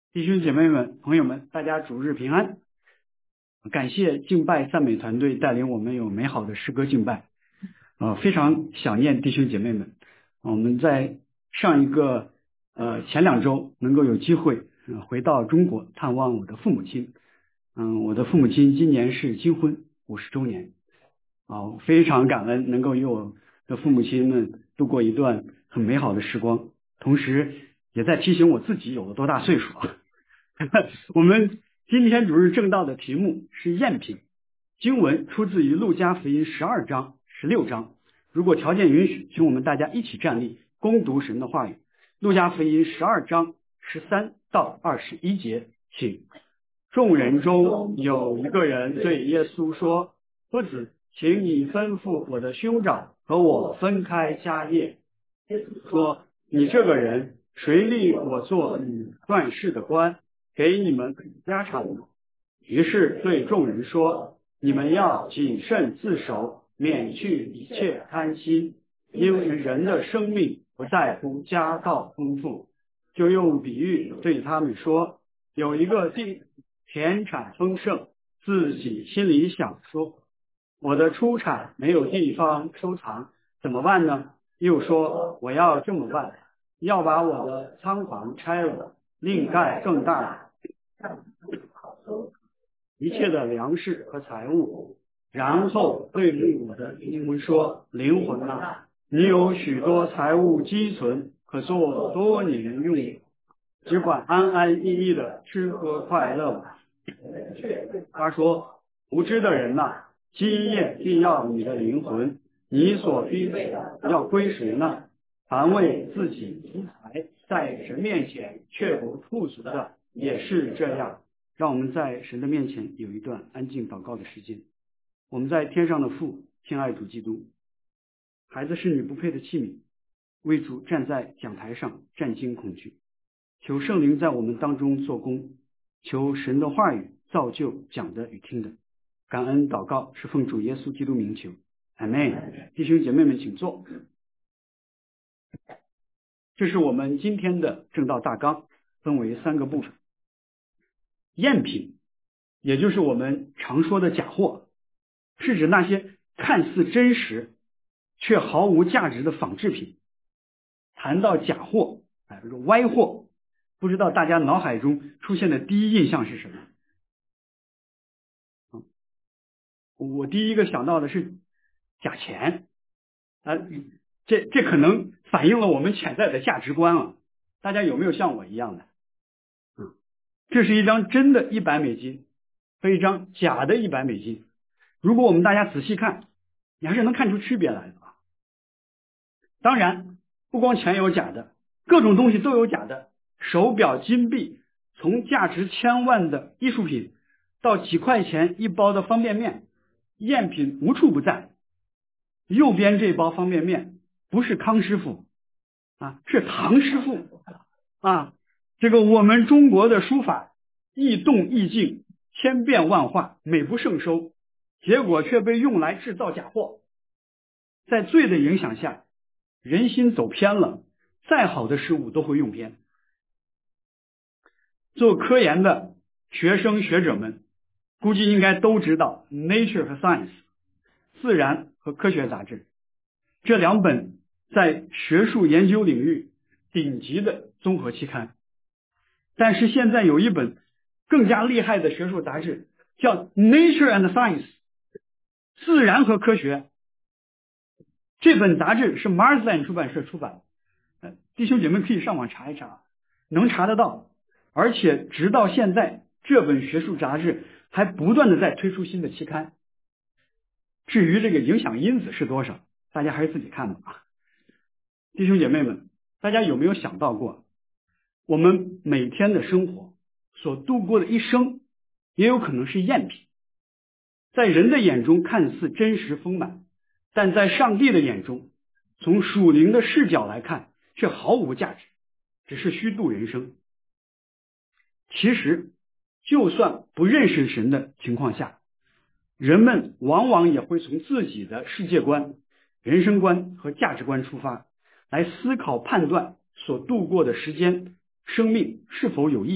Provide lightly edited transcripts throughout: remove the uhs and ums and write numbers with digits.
弟兄姐妹们、朋友们，大家主日平安。感谢敬拜赞美团队带领我们有美好的诗歌敬拜。非常想念弟兄姐妹们。我们在上一个前2周能够有机会回到中国探望我的父母亲。我的父母亲今年是金婚50周年。非常感恩能够与我的父母亲们度过一段很美好的时光，同时也在提醒我自己有了多大岁数啊。我们今天主日正道的题目是赝品，经文出自于路加福音12章、16章。如果条件允许，请我们大家一起站立，恭读神的话语。路加福音12章13到21节，请。众人中有一个人对耶稣说：“夫子，请你吩咐我的兄长和我分开家业。”耶稣说：“你这个人，谁立我做你断事的官，给你们家产？”于是对众人说：“你们要谨慎自守，免去一切贪心，因为人的生命不在乎家道丰富。”就用比喻对他们说：“有一个田产丰盛，自己心里想说，我的出产没有地方收藏，怎么办呢？又说，我要这么办，要把我的仓房拆了，另盖更大一切的粮食和财物，然后对我的灵魂说：灵魂啊，你有许多财物积存，可做多年用，只管安安逸逸的吃喝快乐吧。他说：无知的人呐，基业必要你的灵魂，你所必备的要归谁呢？凡为自己积财，在神面前却不富足的，也是这样。让我们在神的面前有一段安静祷告的时间。我们在天上的父，亲爱主基督，孩子是你不配的器皿，为主站在讲台上战惊恐惧，求圣灵在我们当中做工，求神的话语造就讲的与听的。感恩祷告是奉主耶稣基督名求，阿们。弟兄姐妹们请坐。这是我们今天的正道大纲，分为3个部分。赝品，也就是我们常说的假货，是指那些看似真实却毫无价值的仿制品。谈到假货，歪货，不知道大家脑海中出现的第一印象是什么？我第一个想到的是假钱。这可能反映了我们潜在的价值观啊。大家有没有像我一样的？这是一张真的100美金和一张假的100美金。如果我们大家仔细看，你还是能看出区别来的啊。当然，不光钱有假的，各种东西都有假的。手表、金币，从价值1000万的艺术品到几块钱一包的方便面，赝品无处不在。右边这包方便面不是康师傅是唐师傅这个我们中国的书法易动易静，千变万化，美不胜收，结果却被用来制造假货。在罪的影响下，人心走偏了，再好的事物都会用偏。做科研的学生学者们估计应该都知道 Nature 和 Science 自然和科学杂志，这2本在学术研究领域顶级的综合期刊。但是现在有一本更加厉害的学术杂志，叫 Nature and Science 自然和科学。这本杂志是 Marsden 出版社出版的，弟兄姐妹可以上网查一查，能查得到。而且直到现在，这本学术杂志还不断的在推出新的期刊。至于这个影响因子是多少，大家还是自己看吧。弟兄姐妹们，大家有没有想到过，我们每天的生活所度过的一生也有可能是赝品。在人的眼中看似真实丰满，但在上帝的眼中，从属灵的视角来看却毫无价值，只是虚度人生。其实就算不认识神的情况下，人们往往也会从自己的世界观、人生观和价值观出发，来思考判断所度过的时间、生命是否有意义，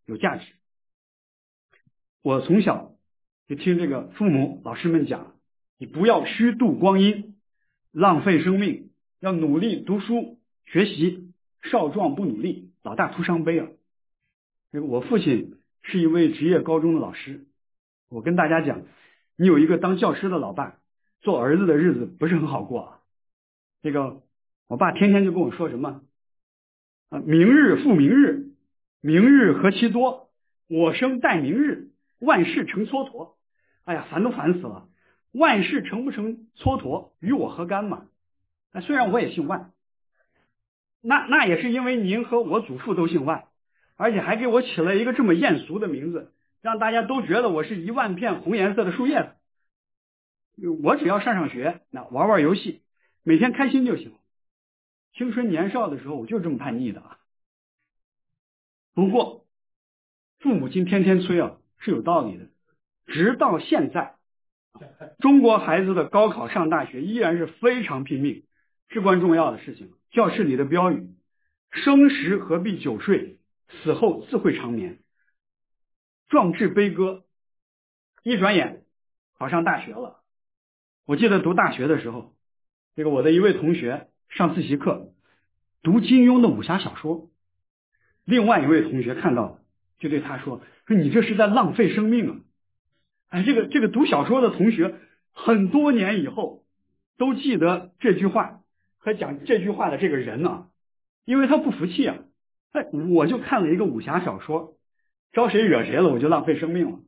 有价值。我从小就听这个父母老师们讲，你不要虚度光阴，浪费生命，要努力读书学习，少壮不努力，老大徒伤悲啊。这个我父亲是一位职业高中的老师，我跟大家讲，你有一个当教师的老爸，做儿子的日子不是很好过啊。这个我爸天天就跟我说什么明日复明日，明日何其多，我生待明日，万事成蹉跎。哎呀，烦都烦死了，万事成不成蹉跎与我何干嘛。虽然我也姓万，那也是因为您和我祖父都姓万，而且还给我起了一个这么艳俗的名字，让大家都觉得我是一万片红颜色的树叶子。我只要上学，玩玩游戏，每天开心就行。青春年少的时候我就这么叛逆的啊。不过父母亲天天催啊是有道理的，直到现在中国孩子的高考上大学依然是非常拼命，至关重要的事情。教室里的标语，生时何必久睡，死后自会长眠，壮志悲歌。一转眼考上大学了。我记得读大学的时候，这个我的一位同学上自习课读金庸的武侠小说，另外一位同学看到就对他说你这是在浪费生命啊。这个读小说的同学很多年以后都记得这句话和讲这句话的这个人啊，因为他不服气啊。我就看了一个武侠小说，招谁惹谁了我就浪费生命了。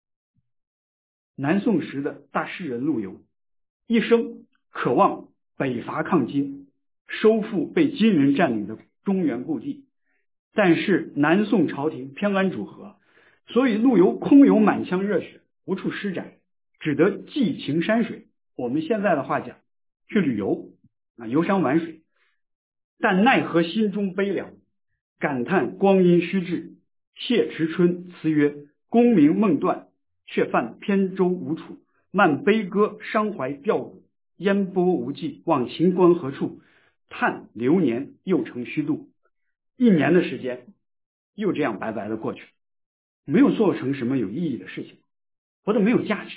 南宋时的大诗人陆游，一生渴望北伐抗金，收复被金人占领的中原故地，但是南宋朝廷偏安主和，所以陆游空有满腔热血，无处施展，只得寄情山水。我们现在的话讲，去旅游游山玩水，但奈何心中悲凉，感叹光阴虚掷。谢池春词曰：功名梦断，却犯扁舟无处，漫悲歌伤怀吊骨，烟波无际，望秦关何处，叹流年又成虚度。一年的时间又这样白白的过去，没有做成什么有意义的事情，活得没有价值。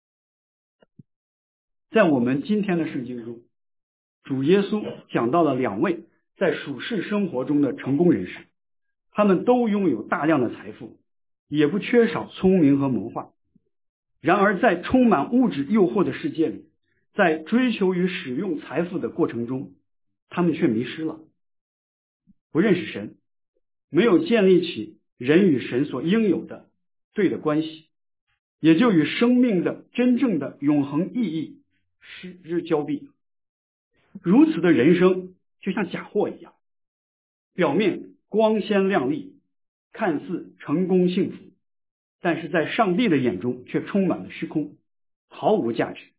在我们今天的圣经中，主耶稣讲到了两位在属世生活中的成功人士，他们都拥有大量的财富，也不缺少聪明和谋划。然而在充满物质诱惑的世界里，在追求与使用财富的过程中，他们却迷失了，不认识神，没有建立起人与神所应有的对的关系，也就与生命的真正的永恒意义失之交臂。如此的人生就像假货一样，表面光鲜亮丽，看似成功幸福，但是在上帝的眼中却充满了虚空，毫无价值。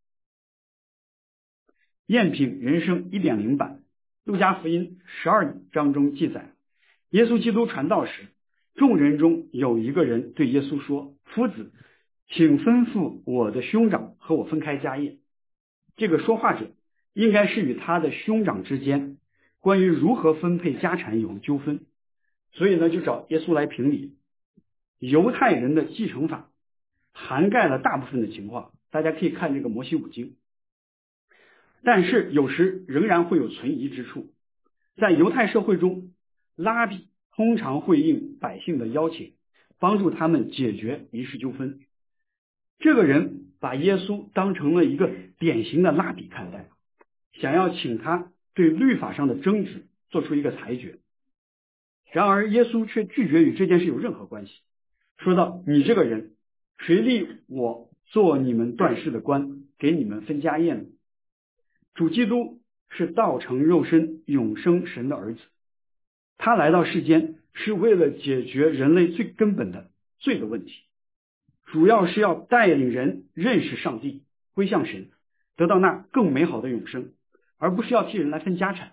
赝品人生 1.0 版路加福音12章中记载，耶稣基督传道时，众人中有一个人对耶稣说：夫子，请吩咐我的兄长和我分开家业。这个说话者应该是与他的兄长之间关于如何分配家产有纠纷，所以呢就找耶稣来评理。犹太人的继承法涵盖了大部分的情况，大家可以看这个摩西五经，但是有时仍然会有存疑之处。在犹太社会中，拉比通常会应百姓的邀请，帮助他们解决民事纠纷。这个人把耶稣当成了一个典型的拉比看待，想要请他对律法上的争执做出一个裁决。然而耶稣却拒绝与这件事有任何关系，说道：你这个人，谁立我做你们断事的官，给你们分家业呢？主基督是道成肉身永生神的儿子，他来到世间是为了解决人类最根本的罪的问题，主要是要带领人认识上帝，归向神，得到那更美好的永生，而不是要替人来分家产。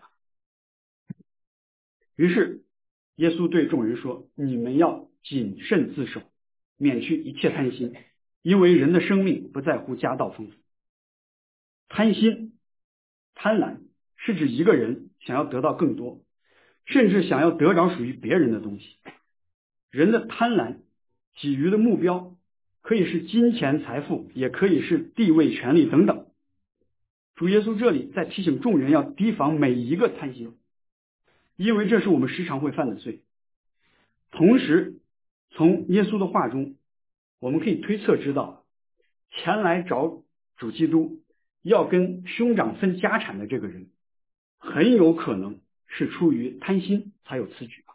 于是耶稣对众人说：你们要谨慎自守，免去一切贪心，因为人的生命不在乎家道丰富。贪心贪婪是指一个人想要得到更多，甚至想要得着属于别人的东西。 人的贪婪给予的目标可以是金钱财富，也可以是地位权力等等。主耶稣这里在提醒众人要提防每一个贪心，因为这是我们时常会犯的罪。同时从耶稣的话中我们可以推测知道，前来找主基督要跟兄长分家产的这个人很有可能是出于贪心才有此举。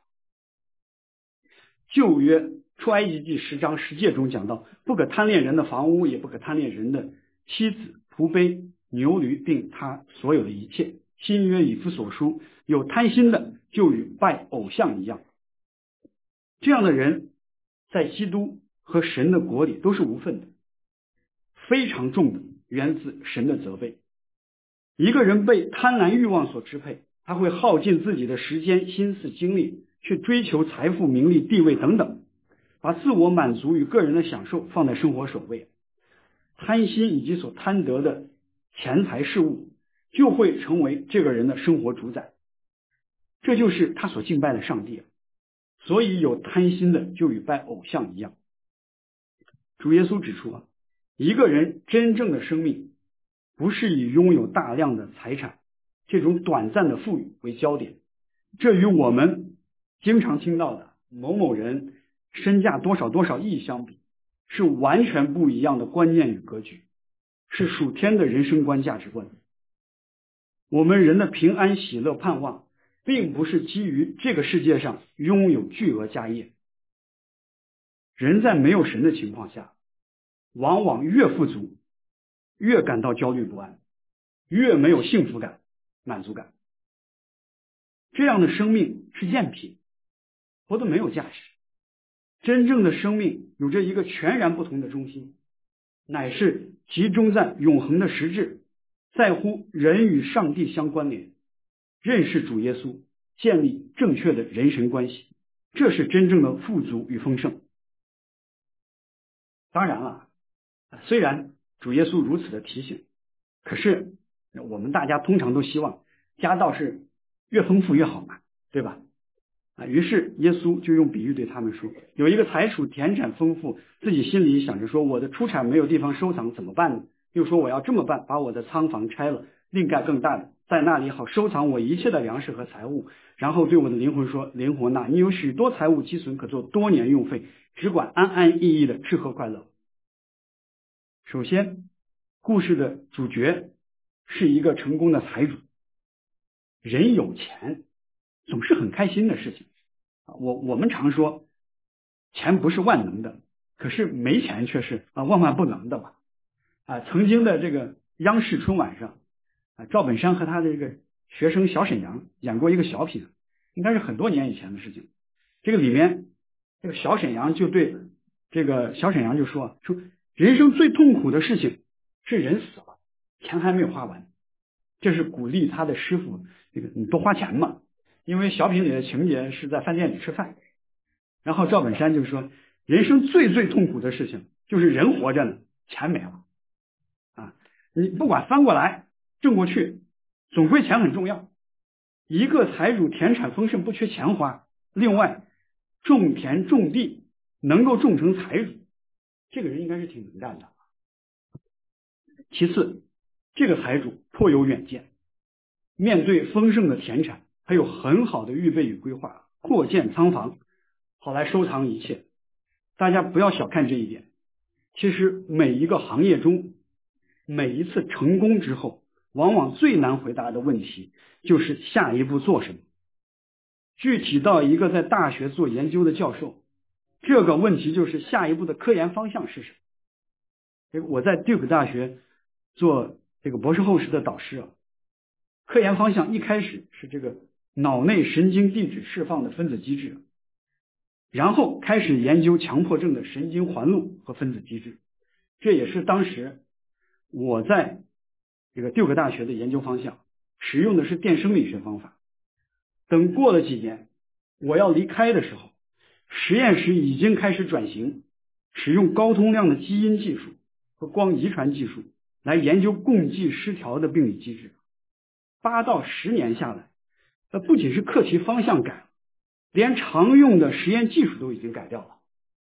旧约出埃及记10章10节中讲到，不可贪恋人的房屋，也不可贪恋人的妻子、仆婢、牛驴，并他所有的一切。新约以弗所书，有贪心的就与拜偶像一样。这样的人在基督和神的国里都是无份的，非常重的源自神的责备。一个人被贪婪欲望所支配，他会耗尽自己的时间、心思、精力去追求财富、名利、地位等等，把自我满足与个人的享受放在生活首位。贪心以及所贪得的钱财事物就会成为这个人的生活主宰，这就是他所敬拜的上帝。所以有贪心的就与拜偶像一样。主耶稣指出，一个人真正的生命不是以拥有大量的财产，这种短暂的富裕为焦点，这与我们经常听到的某某人身价多少多少亿相比，是完全不一样的观念与格局，是属天的人生观价值观。我们人的平安喜乐盼望并不是基于这个世界上拥有巨额家业。人在没有神的情况下，往往越富足越感到焦虑不安，越没有幸福感、满足感。这样的生命是赝品，活得没有价值。真正的生命有着一个全然不同的中心，乃是集中在永恒的实质，在乎人与上帝相关联，认识主耶稣，建立正确的人神关系，这是真正的富足与丰盛。当然了，虽然主耶稣如此的提醒，可是我们大家通常都希望家道是越丰富越好嘛，对吧？于是耶稣就用比喻对他们说，有一个财主田产丰富，自己心里想着说，我的出产没有地方收藏怎么办呢？又说我要这么办，把我的仓房拆了，另盖更大的，在那里好收藏我一切的粮食和财物。然后对我的灵魂说，灵魂呐，你有许多财物积存，可做多年用费，只管安安逸逸的吃喝快乐。首先，故事的主角是一个成功的财主。人有钱总是很开心的事情。我们常说钱不是万能的，可是没钱却是万万不能的吧。曾经的这个央视春晚上，赵本山和他的这个学生小沈阳演过一个小品，应该是很多年以前的事情。这个里面这个小沈阳就对这个小沈阳就说人生最痛苦的事情是人死了，钱还没有花完。这是鼓励他的师傅你多花钱嘛，因为小品里的情节是在饭店里吃饭。然后赵本山就说，人生最痛苦的事情就是人活着呢，钱没了。你不管翻过来正过去，总归钱很重要。一个财主田产丰盛，不缺钱花，另外种田种地能够种成财主，这个人应该是挺能干的。其次，这个财主颇有远见，面对丰盛的田产还有很好的预备与规划，扩建仓房好来收藏一切。大家不要小看这一点，其实每一个行业中，每一次成功之后，往往最难回答的问题就是下一步做什么。具体到一个在大学做研究的教授，这个问题就是下一步的科研方向是什么。我在 Duke 大学做这个博士后时的导师科研方向一开始是这个脑内神经递质释放的分子机制，然后开始研究强迫症的神经环路和分子机制。这也是当时我在这个 Duke 大学的研究方向，使用的是电生理学方法。等过了几年，我要离开的时候，实验室已经开始转型，使用高通量的基因技术和光遗传技术来研究共济失调的病理机制。8到10年下来，不仅是课题方向改了， 连常用的实验技术都已经改掉了。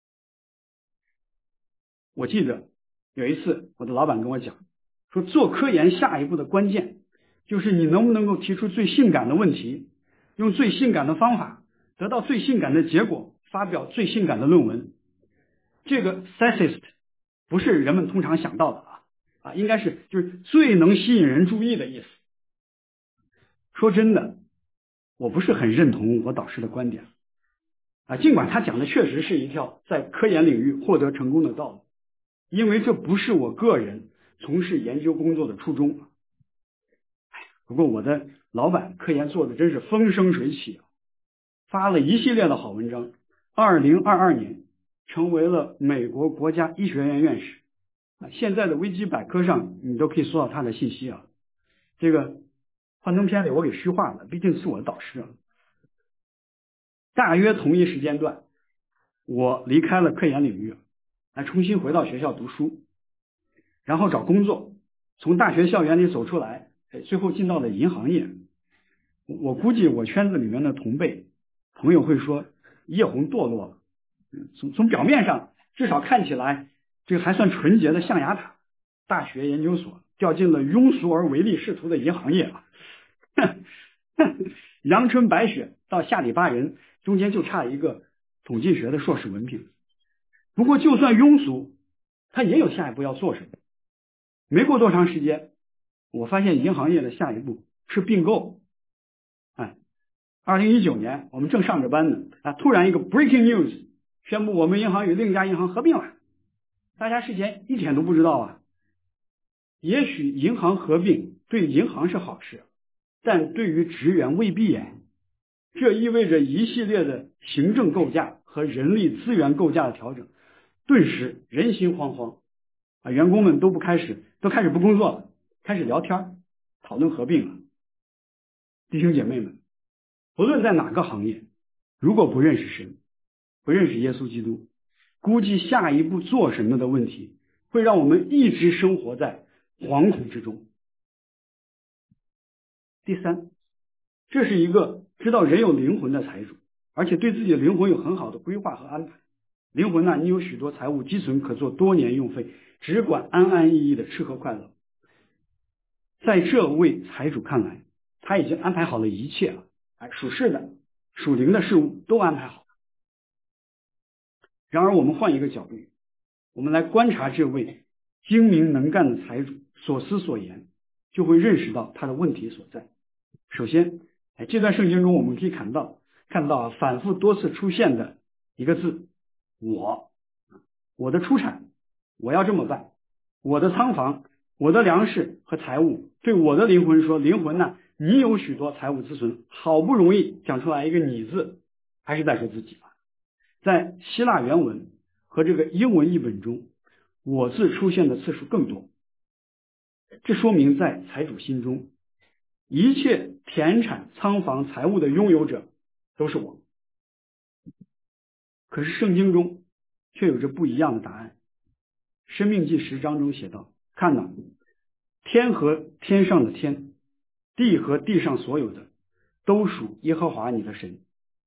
我记得有一次我的老板跟我讲说，做科研下一步的关键就是你能不能够提出最性感的问题，用最性感的方法得到最性感的结果，发表最性感的论文。这个 sexist 不是人们通常想到的应该是就是最能吸引人注意的意思。说真的，我不是很认同我导师的观点尽管他讲的确实是一条在科研领域获得成功的道路，因为这不是我个人从事研究工作的初衷。不过我的老板科研做的真是风生水起发了一系列的好文章，2022年成为了美国国家医学院院士现在的维基百科上你都可以搜到他的信息这个幻灯片里我给虚化了，毕竟是我的导师大约同一时间段，我离开了科研领域来重新回到学校读书，然后找工作，从大学校园里走出来，最后进到了银行业。我估计我圈子里面的同辈朋友会说叶红堕落了，从表面上至少看起来这个还算纯洁的象牙塔大学研究所，掉进了庸俗而唯利是图的银行业阳春白雪到下里巴人中间就差一个统计学的硕士文凭。不过就算庸俗，他也有下一步要做什么。没过多长时间，我发现银行业的下一步是并购。2019年我们正上着班呢突然一个 breaking news 宣布我们银行与另一家银行合并了。大家事前一点都不知道也许银行合并对银行是好事，但对于职员未必这意味着一系列的行政构架和人力资源构架的调整，顿时人心惶惶员工们都开始不工作了，开始聊天讨论合并了。弟兄姐妹们，不论在哪个行业，如果不认识神，不认识耶稣基督，估计下一步做什么的问题会让我们一直生活在惶恐之中。第三，这是一个知道人有灵魂的财主，而且对自己的灵魂有很好的规划和安排。灵魂你有许多财物积存，可做多年用费，只管安安逸逸的吃喝快乐。在这位财主看来，他已经安排好了一切了属世的属灵的事物都安排好了。然而我们换一个角度，我们来观察这位精明能干的财主所思所言，就会认识到他的问题所在。首先这段圣经中我们可以看到反复多次出现的一个字，我的出产，我要这么办，我的仓房，我的粮食和财物，对我的灵魂说，灵魂你有许多财物自存。好不容易讲出来一个你字，还是在说自己在希腊原文和这个英文译本中，我字出现的次数更多。这说明在财主心中，一切田产仓房财物的拥有者都是我。可是圣经中却有着不一样的答案。申命记10章中写道，看天和天上的天，地和地上所有的，都属耶和华你的神。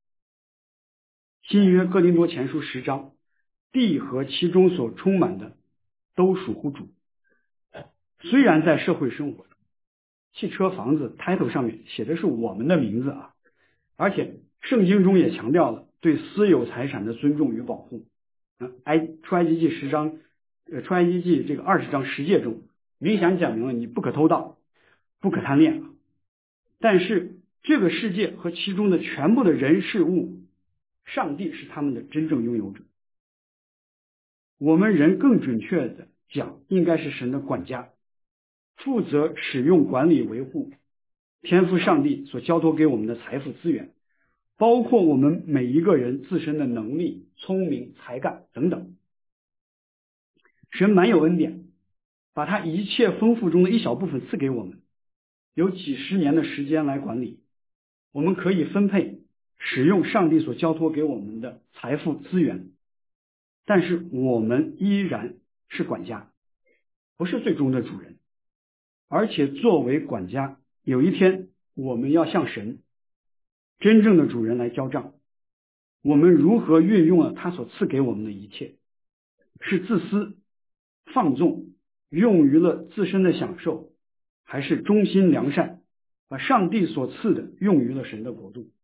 新约哥林多前书10章，地和其中所充满的都属乎主。虽然在社会生活，汽车房子 title 上面写的是我们的名字而且圣经中也强调了对私有财产的尊重与保护。出埃及记10章出埃及记这个20章10诫中明显讲明了你不可偷盗，不可贪恋。但是这个世界和其中的全部的人事物，上帝是他们的真正拥有者。我们人更准确的讲，应该是神的管家，负责使用、管理、维护天父上帝所交托给我们的财富资源，包括我们每一个人自身的能力、聪明、才干等等。神满有恩典，把他一切丰富中的一小部分赐给我们，有几十年的时间来管理。我们可以分配使用上帝所交托给我们的财富资源，但是我们依然是管家，不是最终的主人。而且作为管家，有一天我们要向神真正的主人来交账。 我们如何运用了他所赐给我们的一切，是自私、放纵，用于了自身的享受，还是忠心良善，把上帝所赐的用于了神的国度。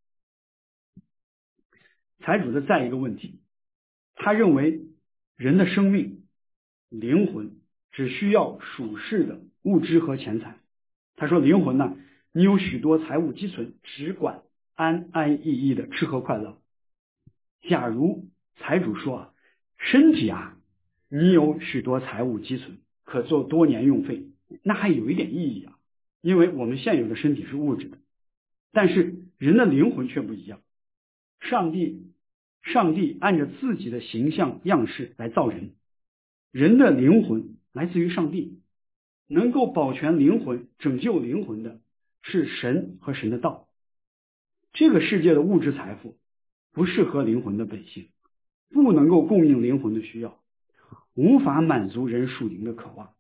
财主的再一个问题，他认为人的生命、灵魂只需要属世的物质和钱财。他说灵魂呢，你有许多财物积存，只管安安逸逸的吃喝快乐。假如财主说身体你有许多财物积存，可做多年用费，那还有一点意义因为我们现有的身体是物质的，但是人的灵魂却不一样。上帝按着自己的形象样式来造人，人的灵魂来自于上帝，能够保全灵魂、拯救灵魂的是神和神的道。这个世界的物质财富不适合灵魂的本性，不能够供应灵魂的需要，无法满足人属灵的渴望。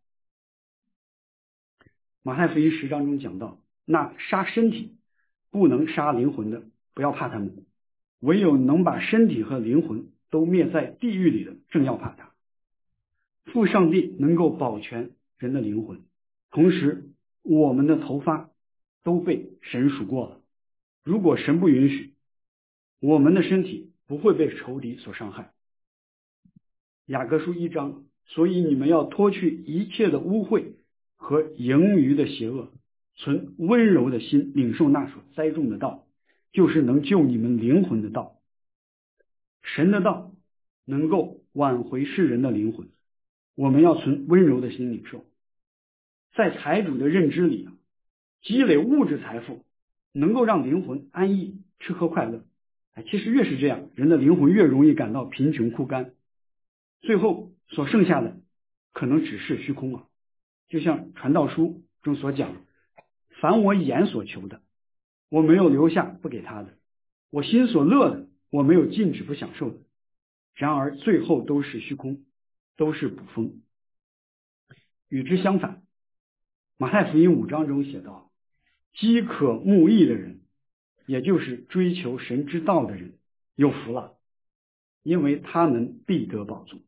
马太福音10章中讲到，那杀身体不能杀灵魂的，不要怕他们，唯有能把身体和灵魂都灭在地狱里的，正要怕他。父上帝能够保全人的灵魂，同时我们的头发都被神数过了，如果神不允许，我们的身体不会被仇敌所伤害。雅各书1章，所以你们要脱去一切的污秽和盈余的邪恶，存温柔的心，领受那所栽种的道，就是能救你们灵魂的道。神的道能够挽回世人的灵魂，我们要存温柔的心领受。在财主的认知里积累物质财富能够让灵魂安逸吃喝快乐，其实越是这样，人的灵魂越容易感到贫穷枯干，最后所剩下的可能只是虚空就像传道书中所讲，凡我眼所求的，我没有留下不给他的，我心所乐的，我没有禁止不享受的，然而最后都是虚空，都是捕风。与之相反，马太福音5章中写道，饥渴慕义的人，也就是追求神之道的人，有福了，因为他们必得饱足。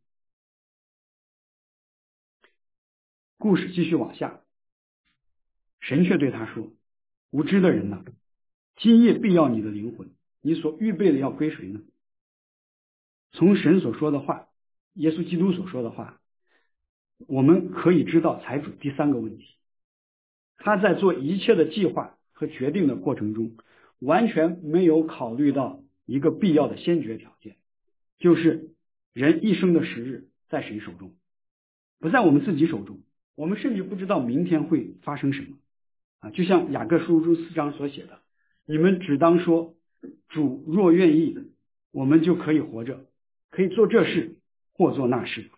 故事继续往下，神却对他说，无知的人呐，今夜必要你的灵魂，你所预备的要归谁呢？从神所说的话，耶稣基督所说的话，我们可以知道财主第3个问题，他在做一切的计划和决定的过程中，完全没有考虑到一个必要的先决条件，就是人一生的时日在神手中，不在我们自己手中。我们甚至不知道明天会发生什么就像雅各书中4章所写的，你们只当说，主若愿意，我们就可以活着，可以做这事或做那事。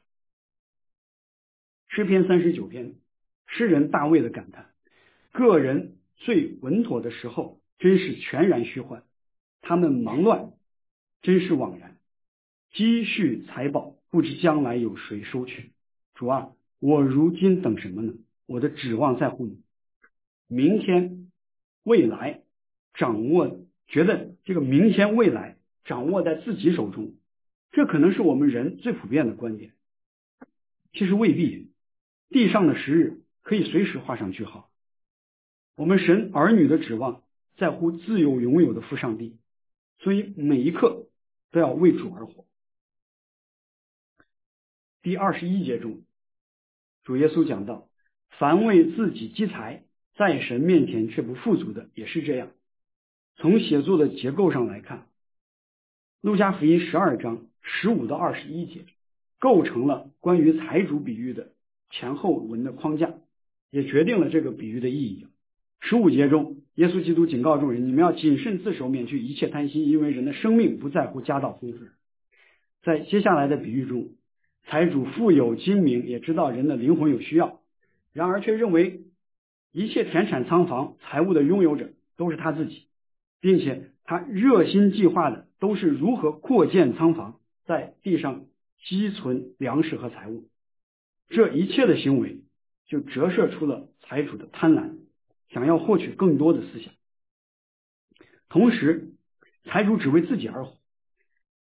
诗篇39篇，诗人大卫的感叹，个人最稳妥的时候真是全然虚幻，他们忙乱真是枉然，积蓄财宝不知将来有谁收取。主我如今等什么呢？我的指望在乎你。明天未来掌握，觉得这个明天未来掌握在自己手中，这可能是我们人最普遍的观点。其实未必，地上的时日可以随时画上句号。我们神儿女的指望在乎自有永有的父上帝，所以每一刻都要为主而活。第21节中，主耶稣讲到，凡为自己积财，在神面前却不富足的，也是这样。从写作的结构上来看，路加福音12章15到21节构成了关于财主比喻的前后文的框架，也决定了这个比喻的意义。15节中，耶稣基督警告众人，你们要谨慎自守，免去一切贪心，因为人的生命不在乎家道丰富。在接下来的比喻中，财主富有精明，也知道人的灵魂有需要，然而却认为一切田产仓房财物的拥有者都是他自己，并且他热心计划的都是如何扩建仓房，在地上积存粮食和财物。这一切的行为就折射出了财主的贪婪，想要获取更多的思想。同时财主只为自己而活，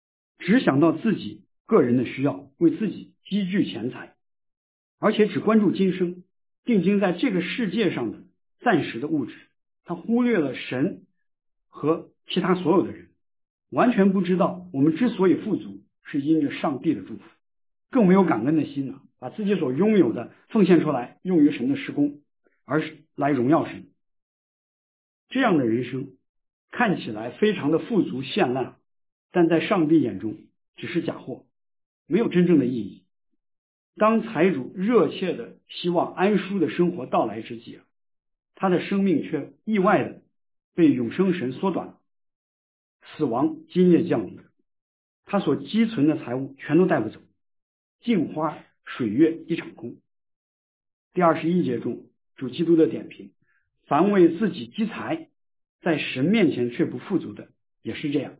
只想到自己个人的需要，为自己积聚钱财，而且只关注今生，定睛在这个世界上的暂时的物质，他忽略了神和其他所有的人，完全不知道我们之所以富足是因着上帝的祝福，更没有感恩的心呢，把自己所拥有的奉献出来，用于神的事工，而是来荣耀神。这样的人生看起来非常的富足绚烂，但在上帝眼中只是假货，没有真正的意义。当财主热切的希望安舒的生活到来之际，他的生命却意外的被永生神缩短了，死亡今夜降临，他所积存的财物全都带不走，镜花水月一场空。第21节中主基督的点评，凡为自己积财，在神面前却不富足的，也是这样。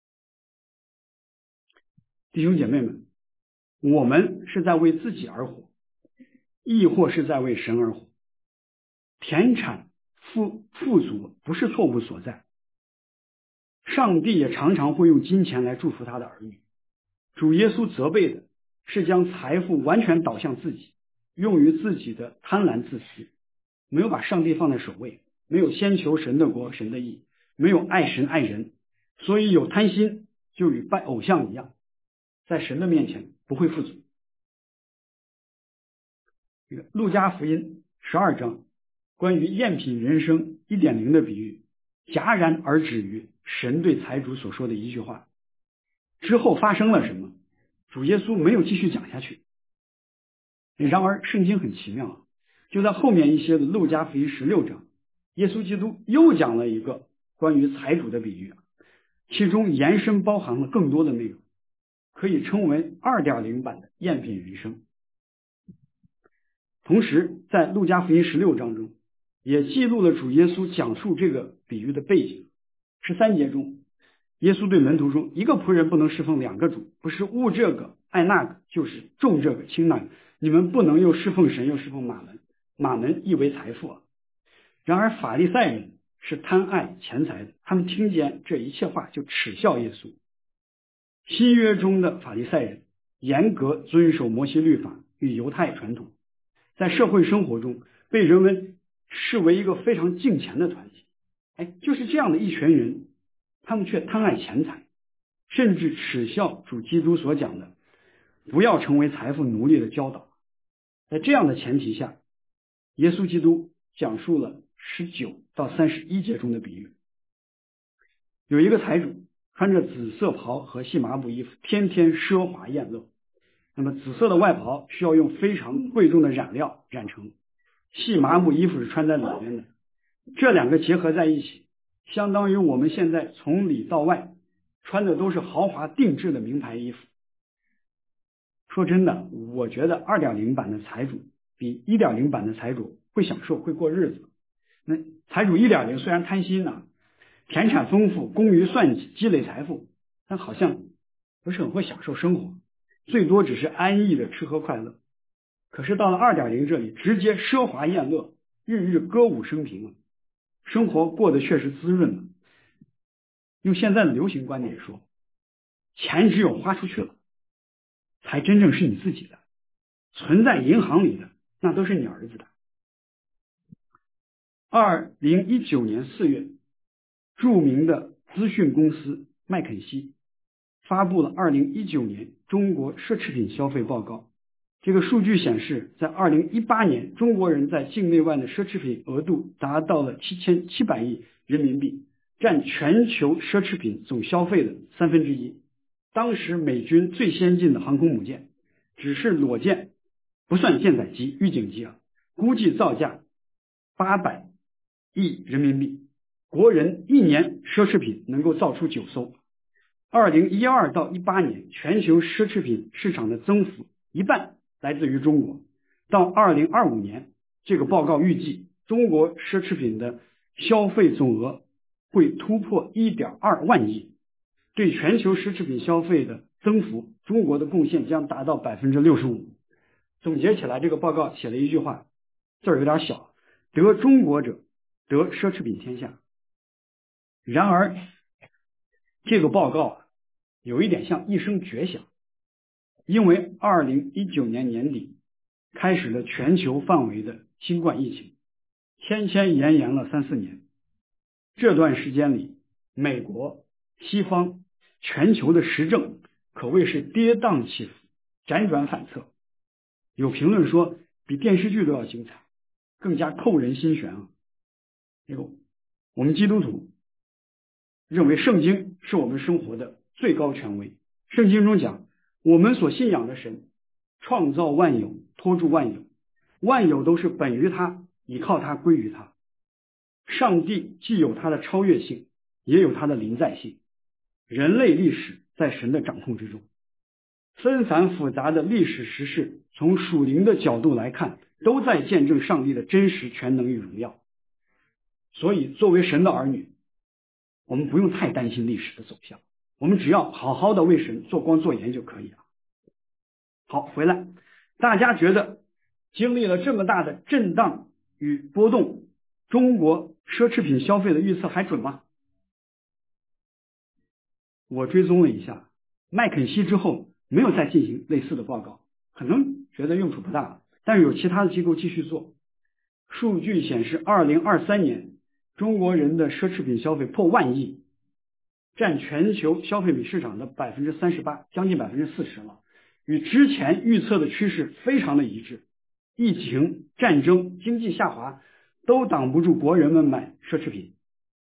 弟兄姐妹们，我们是在为自己而活，亦或是在为神而活。田产富足不是错误所在，上帝也常常会用金钱来祝福他的儿女。主耶稣责备的是将财富完全导向自己，用于自己的贪婪自私，没有把上帝放在首位，没有先求神的国神的义，没有爱神爱人，所以有贪心就与拜偶像一样，在神的面前不会富足。路加福音12章关于赝品人生 1.0 的比喻，戛然而止于神对财主所说的一句话。之后发生了什么？主耶稣没有继续讲下去。然而圣经很奇妙，就在后面一些的路加福音16章，耶稣基督又讲了一个关于财主的比喻，其中延伸包含了更多的内容，可以称为 2.0 版的赝品人生。同时在路加福音16章中也记录了主耶稣讲述这个比喻的背景。13节中，耶稣对门徒说，一个仆人不能侍奉两个主，不是恶这个爱那个，就是重这个轻那个，你们不能又侍奉神又侍奉马门，马门意为财富啊。然而法利赛人是贪爱钱财的，他们听见这一切话就耻笑耶稣。新约中的法利赛人严格遵守摩西律法与犹太传统，在社会生活中被人们视为一个非常敬虔的团体。就是这样的一群人，他们却贪爱钱财，甚至耻笑主基督所讲的不要成为财富奴隶的教导。在这样的前提下，耶稣基督讲述了19到31节中的比喻。有一个财主穿着紫色袍和细麻布衣服，天天奢华宴乐。那么紫色的外袍需要用非常贵重的染料染成，细麻布衣服是穿在里面的，这两个结合在一起，相当于我们现在从里到外穿的都是豪华定制的名牌衣服。说真的，我觉得 2.0 版的财主比 1.0 版的财主会享受，会过日子。那财主 1.0 虽然贪心呢，田产丰富，工于算计，积累财富，但好像不是很会享受生活，最多只是安逸的吃喝快乐。可是到了 2.0 这里，直接奢华宴乐，日日歌舞升平了，生活过得确实滋润了。用现在的流行观点说，钱只有花出去了，才真正是你自己的，存在银行里的那都是你儿子的。2019年4月，著名的资讯公司麦肯锡发布了2019年中国奢侈品消费报告。这个数据显示，在2018年，中国人在境内外的奢侈品额度达到了7700亿人民币，占全球奢侈品总消费的1/3。当时美军最先进的航空母舰，只是裸舰不算舰载机、预警机估计造价800亿人民币，国人一年奢侈品能够造出9艘。2012到18年，全球奢侈品市场的增幅一半来自于中国。到2025年，这个报告预计中国奢侈品的消费总额会突破 1.2 万亿，对全球奢侈品消费的增幅，中国的贡献将达到 65%。 总结起来，这个报告写了一句话，字儿有点小，得中国者得奢侈品天下。然而这个报告有一点像一声绝响，因为2019年年底开始了全球范围的新冠疫情，千千延延了3-4年。这段时间里，美国、西方、全球的时政可谓是跌宕起伏，辗转反侧。有评论说比电视剧都要精彩，更加扣人心弦啊！我们基督徒认为圣经是我们生活的最高权威。圣经中讲，我们所信仰的神创造万有，托住万有，万有都是本于他，倚靠他，归于他。上帝既有他的超越性，也有他的临在性。人类历史在神的掌控之中，纷繁复杂的历史时事，从属灵的角度来看，都在见证上帝的真实、全能与荣耀。所以作为神的儿女，我们不用太担心历史的走向，我们只要好好的为神做光做盐就可以了。好，回来，大家觉得经历了这么大的震荡与波动，中国奢侈品消费的预测还准吗？我追踪了一下，麦肯锡之后没有再进行类似的报告，可能觉得用处不大了，但是有其他的机构继续做。数据显示2023年中国人的奢侈品消费破万亿，占全球消费品市场的38%，将近40%了，与之前预测的趋势非常的一致。疫情、战争、经济下滑都挡不住国人们买奢侈品。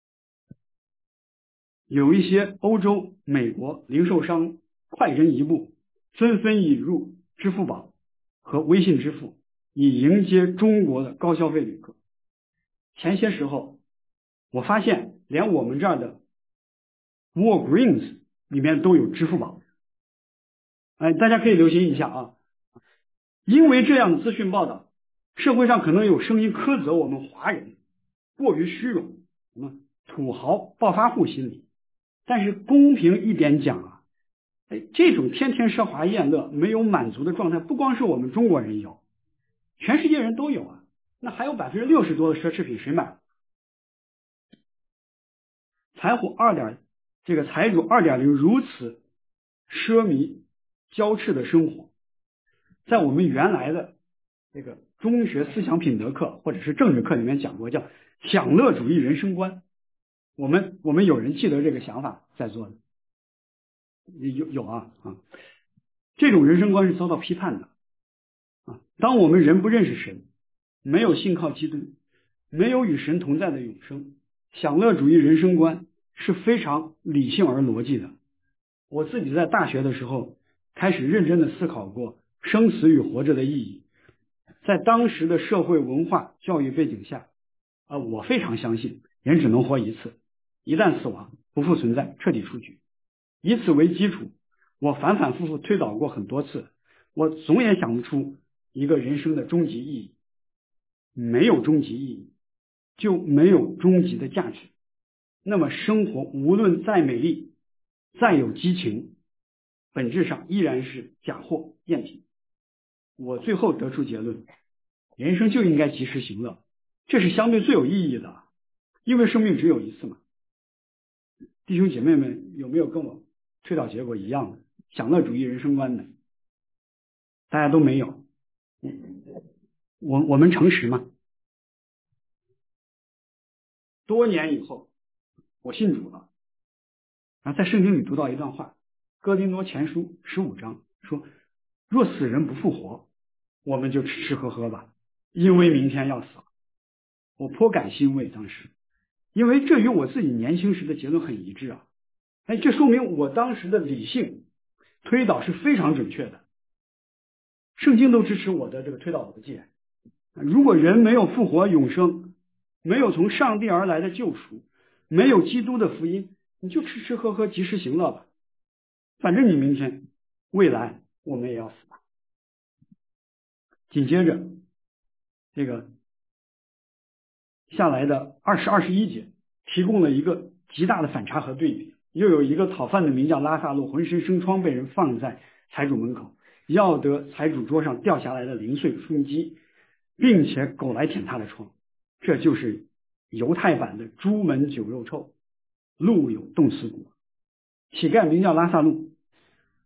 有一些欧洲、美国零售商快人一步，纷纷引入支付宝和微信支付，以迎接中国的高消费旅客。前些时候，我发现连我们这儿的 Walgreens 里面都有支付宝。大家可以留心一下啊。因为这样的资讯报道，社会上可能有声音苛责我们华人过于虚荣，什么土豪暴发户心理。但是公平一点讲啊，这种天天奢华宴乐没有满足的状态，不光是我们中国人有，全世界人都有啊。那还有60%多的奢侈品谁买？财主 2.0 如此奢靡骄侈的生活，在我们原来的这个中学思想品德课或者是政治课里面讲过，叫享乐主义人生观。我们有人记得这个想法在座的有啊，这种人生观是遭到批判的啊。当我们人不认识神，没有信靠基督，没有与神同在的永生，享乐主义人生观是非常理性而逻辑的。我自己在大学的时候开始认真的思考过生死与活着的意义。在当时的社会文化教育背景下我非常相信人只能活一次，一旦死亡，不复存在，彻底出局。以此为基础，我反反复复推导过很多次，我总也想不出一个人生的终极意义。没有终极意义，就没有终极的价值。那么生活无论再美丽，再有激情，本质上依然是假货赝品。我最后得出结论，人生就应该及时行乐，这是相对最有意义的，因为生命只有一次嘛。弟兄姐妹们有没有跟我推导结果一样的享乐主义人生观的？大家都没有。我们诚实嘛。多年以后我信主了，然后在圣经里读到一段话，哥林多前书15章说，若死人不复活，我们就吃吃喝喝吧，因为明天要死了。我颇感欣慰，当时因为这与我自己年轻时的结论很一致啊。这说明我当时的理性推导是非常准确的，圣经都支持我的这个推导逻辑。如果人没有复活永生，没有从上帝而来的救赎，没有基督的福音，你就吃吃喝喝及时行乐吧，反正你明天未来我们也要死吧。紧接着这个下来的20、21节提供了一个极大的反差和对比。又有一个讨饭的名叫拉萨路，浑身生疮，被人放在财主门口，要得财主桌上掉下来的零碎充饥，并且狗来舔他的疮。这就是犹太版的朱门酒肉臭，路有冻死骨。乞丐名叫拉萨路，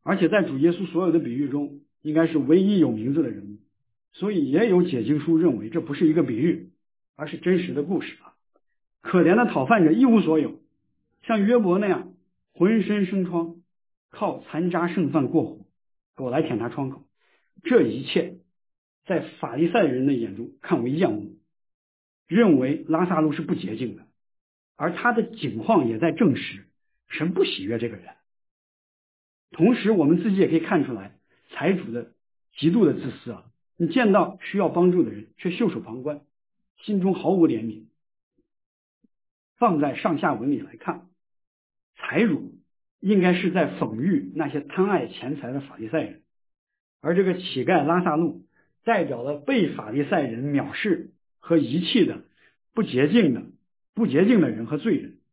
而且在主耶稣所有的比喻中，应该是唯一有名字的人物，所以也有解经书认为这不是一个比喻，而是真实的故事啊。可怜的讨饭者一无所有，像约伯那样浑身生疮，靠残渣剩饭过活，狗来舔他窗口，这一切在法利赛人的眼中看为厌恶，认为拉撒路是不洁净的，而他的景况也在证实神不喜悦这个人。同时我们自己也可以看出来财主的极度的自私啊！你见到需要帮助的人却袖手旁观，心中毫无怜悯。放在上下文里来看，财主应该是在讽喻那些贪爱钱财的法利赛人，而这个乞丐拉撒路代表了被法利赛人藐视和遗弃的不洁净的人和罪人。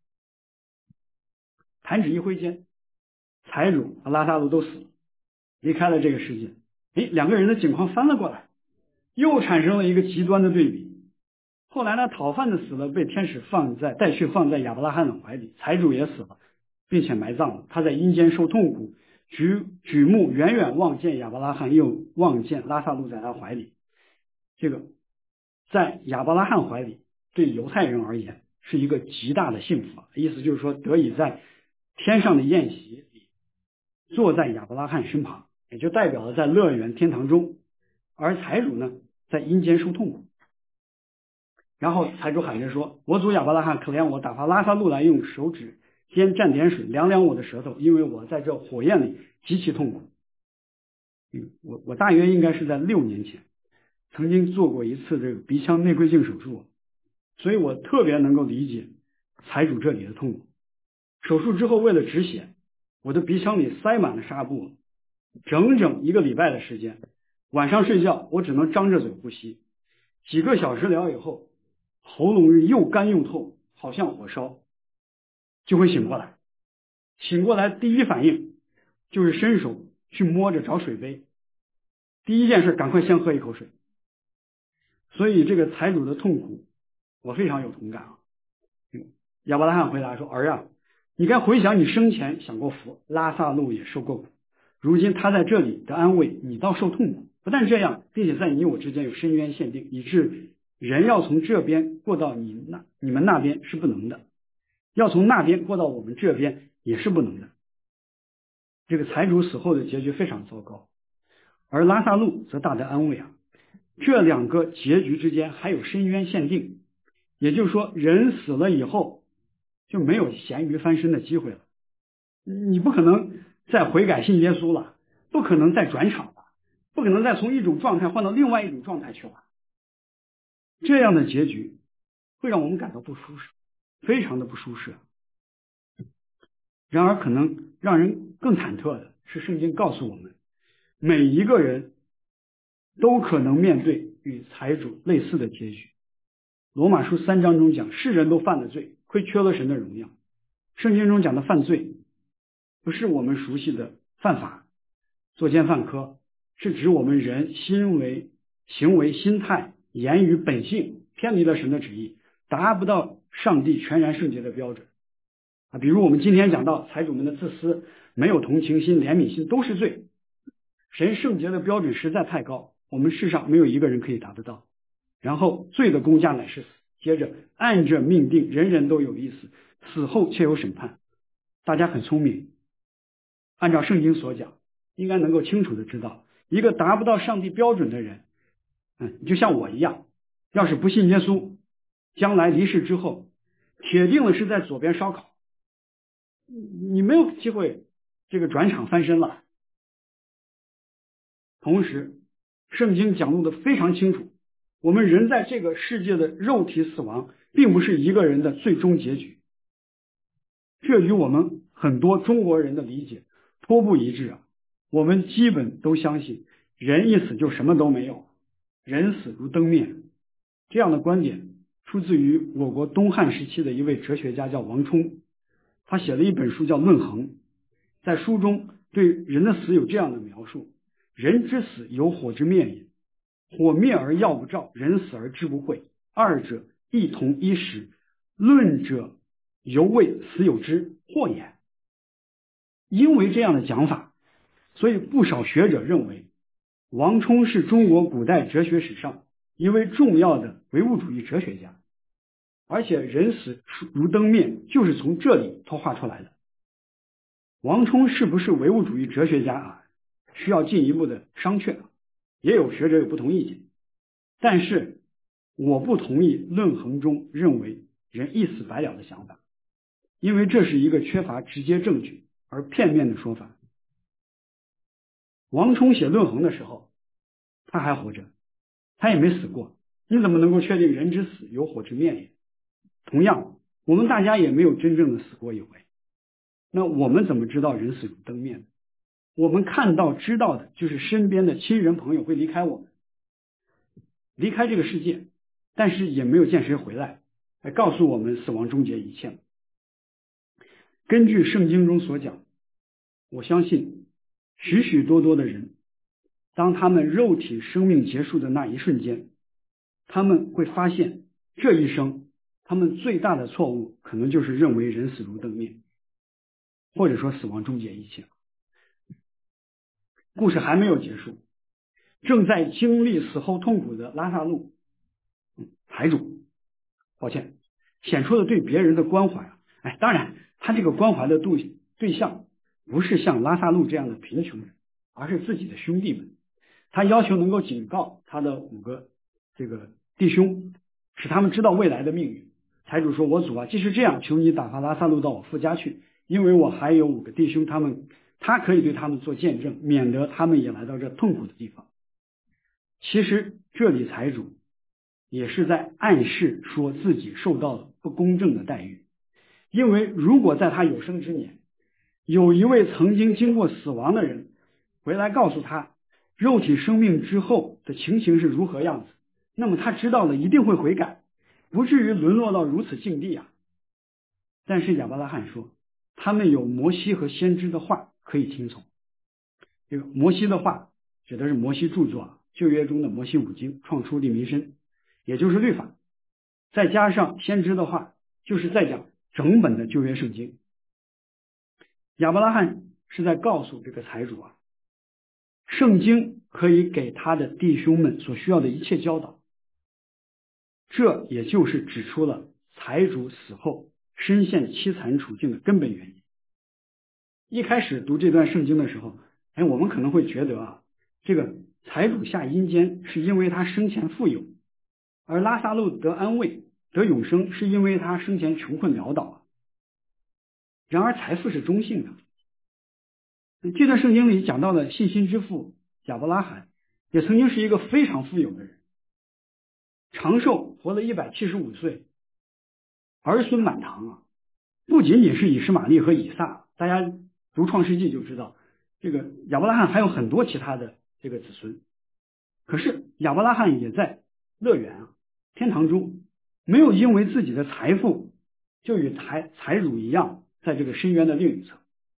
弹指一挥间，财主和拉撒路都死了，离开了这个世界。两个人的境况翻了过来，又产生了一个极端的对比。后来呢，讨饭的死了，被天使带去放在亚伯拉罕的怀里，财主也死了，并且埋葬了。他在阴间受痛苦，举目远远望见亚伯拉罕，又望见拉撒路在他怀里。这个在亚伯拉罕怀里对犹太人而言是一个极大的幸福，意思就是说得以在天上的宴席里坐在亚伯拉罕身旁，也就代表了在乐园天堂中，而财主呢在阴间受痛苦。然后财主喊着说，我主亚伯拉罕，可怜我，打发拉撒路来，用手指尖蘸点水凉凉我的舌头，因为我在这火焰里极其痛苦。我大约应该是在6年前曾经做过一次这个鼻腔内窥镜手术，所以我特别能够理解财主这里的痛苦。手术之后为了止血，我的鼻腔里塞满了纱布，整整1个礼拜的时间，晚上睡觉我只能张着嘴呼吸，几个小时了以后，喉咙又干又痛，好像火烧，就会醒过来。醒过来第一反应就是伸手去摸着找水杯，第一件事赶快先喝一口水。所以这个财主的痛苦我非常有同感啊。亚伯拉罕回答说，儿啊，你该回想你生前享过福，拉撒路也受过苦，如今他在这里的安慰，你倒受痛苦。不但这样，并且在你我之间有深渊限定，以致人要从这边过到你们那边是不能的，要从那边过到我们这边也是不能的。这个财主死后的结局非常糟糕，而拉撒路则大得安慰啊。这2个结局之间还有深渊限定，也就是说人死了以后就没有咸鱼翻身的机会了，你不可能再悔改信耶稣了，不可能再转场了，不可能再从一种状态换到另外一种状态去了。这样的结局会让我们感到不舒适，非常的不舒适。然而可能让人更忐忑的是，圣经告诉我们每一个人都可能面对与财主类似的结局。罗马书3章中讲，世人都犯了罪，亏缺了神的荣耀。圣经中讲的犯罪不是我们熟悉的犯法、作奸犯科，是指我们人行为、心态、言语、本性偏离了神的旨意，达不到上帝全然圣洁的标准啊。比如我们今天讲到财主们的自私、没有同情心、怜悯心都是罪。神圣洁的标准实在太高，我们世上没有一个人可以达得到。然后罪的工价乃是死，接着按着命定，人人都有一死，死后却有审判。大家很聪明，按照圣经所讲，应该能够清楚的知道，一个达不到上帝标准的人，就像我一样，要是不信耶稣，将来离世之后，铁定了是在左边烧烤，你没有机会这个转场翻身了。同时圣经讲述的非常清楚，我们人在这个世界的肉体死亡并不是一个人的最终结局，这与我们很多中国人的理解颇不一致啊。我们基本都相信人一死就什么都没有，人死如灯灭。这样的观点出自于我国东汉时期的一位哲学家叫王充，他写了一本书叫《论衡》，在书中对人的死有这样的描述：人之死有火之灭也，火灭而药不照，人死而知不讳，二者异同一时，论者犹谓死有之祸也。因为这样的讲法， 所以不少学者认为，王充是中国古代哲学史上一位重要的唯物主义哲学家，而且人死如灯灭就是从这里脱画出来的。王充是不是唯物主义哲学家啊？需要进一步的商榷，也有学者有不同意见。但是我不同意论衡中认为人一死百了的想法，因为这是一个缺乏直接证据而片面的说法。王充写论衡的时候，他还活着，他也没死过，你怎么能够确定人之死有火之灭也？同样，我们大家也没有真正的死过一回，那我们怎么知道人死如灯灭呢？我们看到知道的就是身边的亲人朋友会离开我们，离开这个世界，但是也没有见谁回来告诉我们死亡终结一切。根据圣经中所讲，我相信许许多多的人，当他们肉体生命结束的那一瞬间，他们会发现这一生他们最大的错误可能就是认为人死如灯灭，或者说死亡终结一切。故事还没有结束，正在经历死后痛苦的拉萨路财主，显出了对别人的关怀当然他这个关怀的对象不是像拉萨路这样的贫穷人，而是自己的兄弟们。他要求能够警告他的5个弟兄，使他们知道未来的命运。财主说，我主啊，即使这样，求你打发拉萨路到我父家去，因为我还有5个弟兄，他可以对他们做见证，免得他们也来到这痛苦的地方。其实这里财主也是在暗示说自己受到了不公正的待遇，因为如果在他有生之年，有一位曾经经过死亡的人回来告诉他肉体生命之后的情形是如何样子，那么他知道了一定会悔改，不至于沦落到如此境地啊。但是亚伯拉罕说，他们有摩西和先知的话可以听从。这个摩西的话指的是摩西著作旧约中的摩西5经，创出利民申，也就是律法，再加上先知的话，就是在讲整本的旧约圣经。亚伯拉罕是在告诉这个财主圣经可以给他的弟兄们所需要的一切教导，这也就是指出了财主死后身陷凄惨处境的根本原因。一开始读这段圣经的时候，我们可能会觉得这个财主下阴间是因为他生前富有，而拉撒路得安慰得永生是因为他生前穷困潦倒然而财富是中性的。这段圣经里讲到的信心之父亚伯拉罕也曾经是一个非常富有的人，长寿活了175岁，儿孙满堂不仅仅是以实玛利和以撒，大家读创世纪就知道这个亚伯拉罕还有很多其他的这个子孙。可是亚伯拉罕也在乐园天堂中，没有因为自己的财富就与财主一样在这个深渊的另一侧。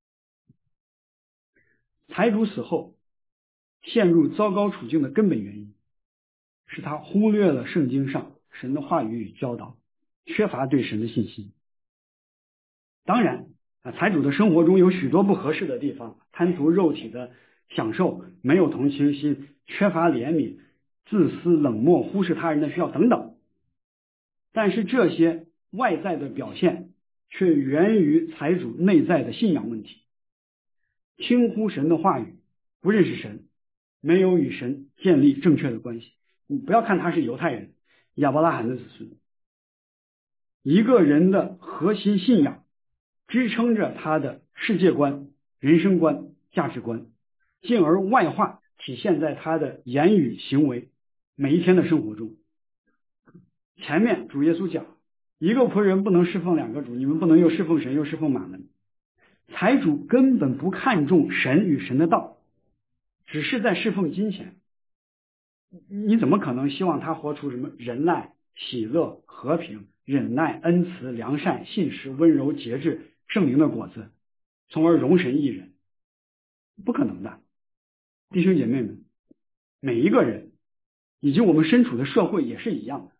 财主死后陷入糟糕处境的根本原因是他忽略了圣经上神的话语与教导，缺乏对神的信心。当然财主的生活中有许多不合适的地方，贪图肉体的享受，没有同情心，缺乏怜悯，自私冷漠，忽视他人的需要等等。但是这些外在的表现却源于财主内在的信仰问题，轻忽神的话语，不认识神，没有与神建立正确的关系。你不要看他是犹太人，亚伯拉罕的子孙，一个人的核心信仰支撑着他的世界观、人生观、价值观，进而外化体现在他的言语行为每一天的生活中。前面主耶稣讲，一个仆人不能侍奉2个主，你们不能又侍奉神又侍奉马门。财主根本不看重神与神的道，只是在侍奉金钱。你怎么可能希望他活出什么仁爱、喜乐、和平、忍耐、恩慈、良善、信实、温柔、节制、圣灵的果子，从而容神一人？不可能的。弟兄姐妹们，每一个人以及我们身处的社会也是一样的。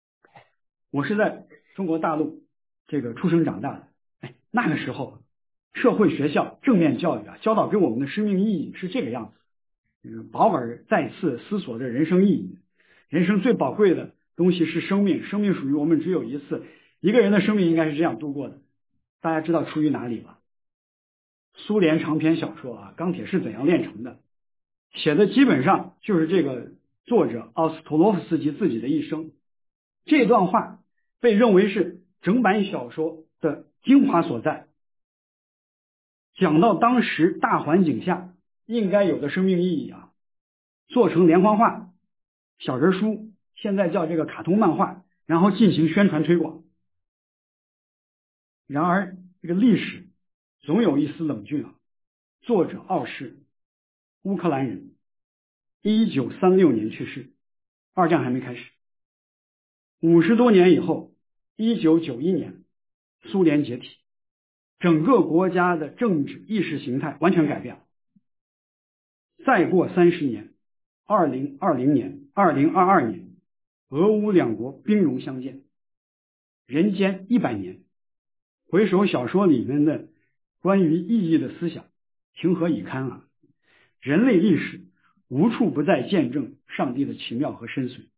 我是在中国大陆这个出生长大的，那个时候社会学校正面教育教导给我们的生命意义是这个样子。保尔再次思索着人生意义。人生最宝贵的东西是生命，生命属于我们只有一次，一个人的生命应该是这样度过的。大家知道出于哪里吧？苏联长篇小说《钢铁是怎样炼成的》，写的基本上就是这个作者奥斯托洛夫斯基自己的一生。这段话被认为是整版小说的精华所在，讲到当时大环境下应该有的生命意义做成连环画、小人书，现在叫这个卡通漫画，然后进行宣传推广。然而这个历史总有一丝冷峻作者奥氏，乌克兰人，1936年去世，二战还没开始。50多年以后，1991年苏联解体，整个国家的政治意识形态完全改变了。再过30年，2020年、2022年，俄乌两国兵戎相见，人间100年。回首小说里面的关于意义的思想，情何以堪人类历史无处不在见证上帝的奇妙和深邃。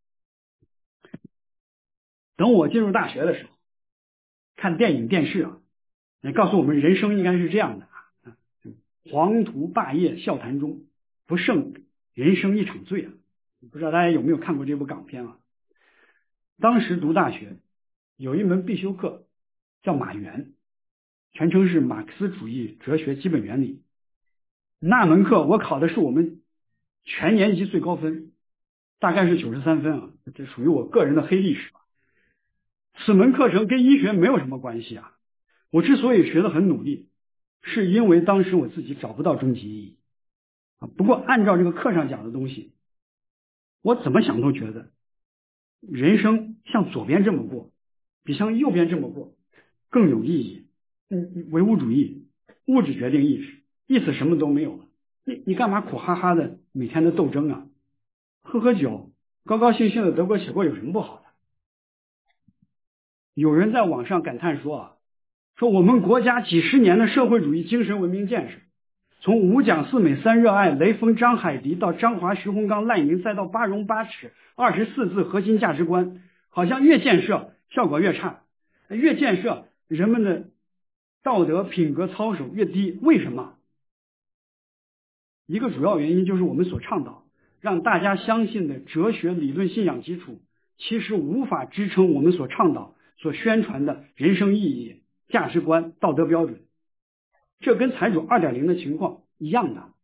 等我进入大学的时候，看电影电视也告诉我们人生应该是这样的黄图霸业笑谈中，不胜人生一场醉不知道大家有没有看过这部港片当时读大学有一门必修课叫马原，全称是马克思主义哲学基本原理。那门课我考的是我们全年级最高分，大概是93分这属于我个人的黑历史此门课程跟医学没有什么关系我之所以学得很努力，是因为当时我自己找不到终极意义不过按照这个课上讲的东西，我怎么想都觉得人生向左边这么过比向右边这么过更有意义。唯物主义，物质决定意识，意思什么都没有了，你干嘛苦哈哈的每天的斗争喝酒，高高兴兴的得过且过有什么不好的？有人在网上感叹说我们国家几十年的社会主义精神文明建设，从五讲四美三热爱雷锋张海迪到张华徐洪刚赖宁，再到八荣八耻24字核心价值观，好像越建设效果越差，越建设人们的道德品格操守越低。为什么？一个主要原因就是我们所倡导让大家相信的哲学理论信仰基础，其实无法支撑我们所倡导所宣传的人生意义、价值观、道德标准。这跟财主 2.0 的情况一样的。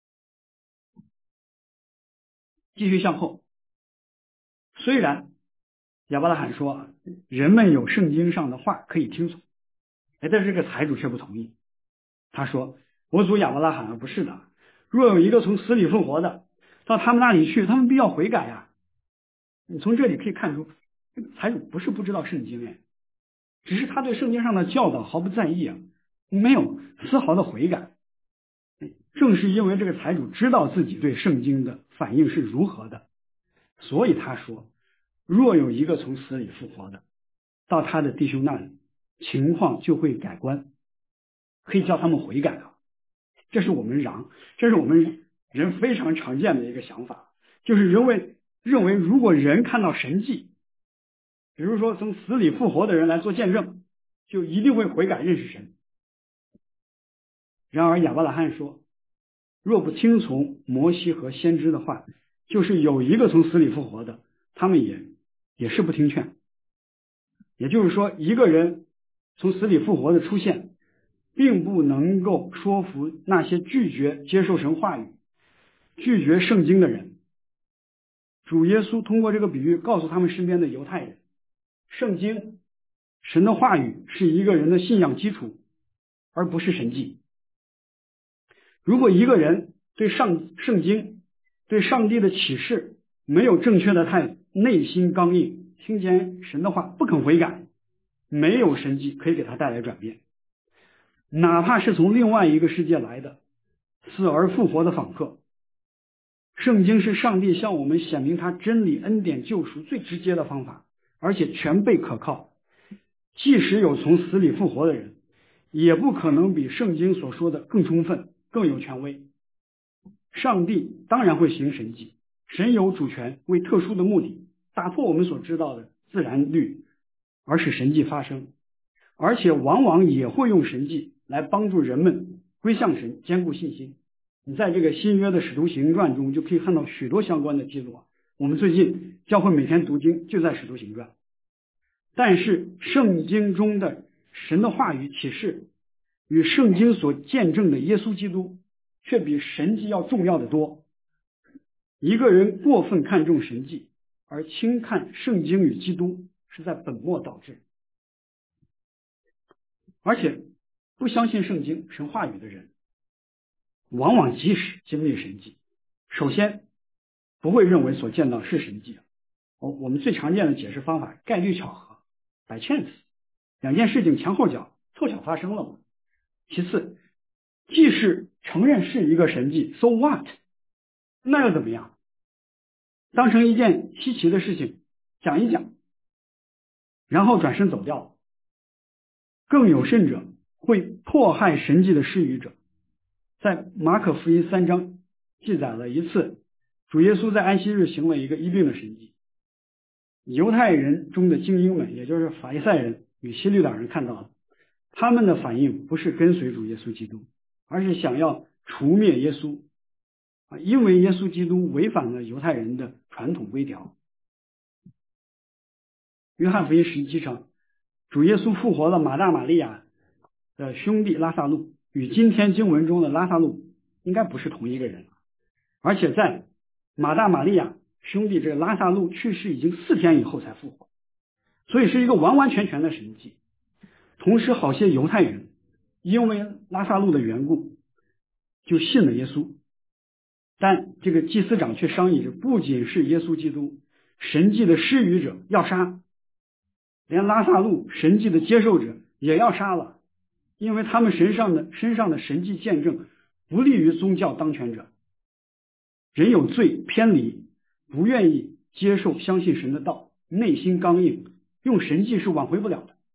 继续向后，虽然亚伯拉罕说人们有圣经上的话可以听从，但是这个财主却不同意。他说我祖亚伯拉罕不是的，若有一个从死里复活的到他们那里去，他们必要悔改你从这里可以看出财主不是不知道圣经只是他对圣经上的教导毫不在意没有丝毫的悔改。正是因为这个财主知道自己对圣经的反应是如何的，所以他说若有一个从死里复活的到他的弟兄那里，情况就会改观，可以叫他们悔改这是我们人非常常见的一个想法，就是认为如果人看到神迹，比如说从死里复活的人来做见证，就一定会悔改认识神。然而亚伯拉罕说若不听从摩西和先知的话，就是有一个从死里复活的，他们也是不听劝。也就是说一个人从死里复活的出现，并不能够说服那些拒绝接受神话语、拒绝圣经的人。主耶稣通过这个比喻告诉他们身边的犹太人，圣经、神的话语是一个人的信仰基础，而不是神迹。如果一个人对圣经、对上帝的启示没有正确的态度，内心刚硬，听见神的话不肯悔改，没有神迹可以给他带来转变。哪怕是从另外一个世界来的死而复活的访客，圣经是上帝向我们显明他真理、恩典、救赎最直接的方法，而且全备可靠。即使有从死里复活的人， 也不可能比圣经所说的更充分、更有权威。上帝当然会行神迹，神有主权，为特殊的目的打破我们所知道的自然律，而使神迹发生，而且往往也会用神迹来帮助人们归向神，坚固信心。你在这个新约的使徒行传中就可以看到许多相关的记录。我们最近教会每天读经就在使徒行传。但是圣经中的神的话语启示与圣经所见证的耶稣基督却比神迹要重要的多。一个人过分看重神迹而轻看圣经与基督，是在本末倒置。而且不相信圣经神话语的人，往往即使经历神迹，首先不会认为所见到是神迹。我们最常见的解释方法，概率巧合 by chance， 两件事情前后脚凑巧发生了嘛。其次，即使承认是一个神迹 so what， 那又怎么样？当成一件稀奇的事情讲一讲，然后转身走掉了。更有甚者，会迫害神迹的施予者。在马可福音3章记载了一次主耶稣在安息日行了一个医病的神迹，犹太人中的精英们，也就是法利赛人与希律党人看到了，他们的反应不是跟随主耶稣基督，而是想要除灭耶稣，因为耶稣基督违反了犹太人的传统规条。约翰福音17章，主耶稣复活了马大马利亚的兄弟拉撒路，与今天经文中的拉撒路应该不是同一个人，而且在马大马利亚兄弟这个拉撒路去世已经4天以后才复活，所以是一个完完全全的神迹。同时好些犹太人因为拉撒路的缘故就信了耶稣，但这个祭司长却商议着，不仅是耶稣基督神迹的施予者要杀，连拉撒路神迹的接受者也要杀了，因为他们身上的神迹见证不利于宗教当权者。人有罪偏离，不愿意接受相信神的道，内心刚硬，用神迹是挽回不了的。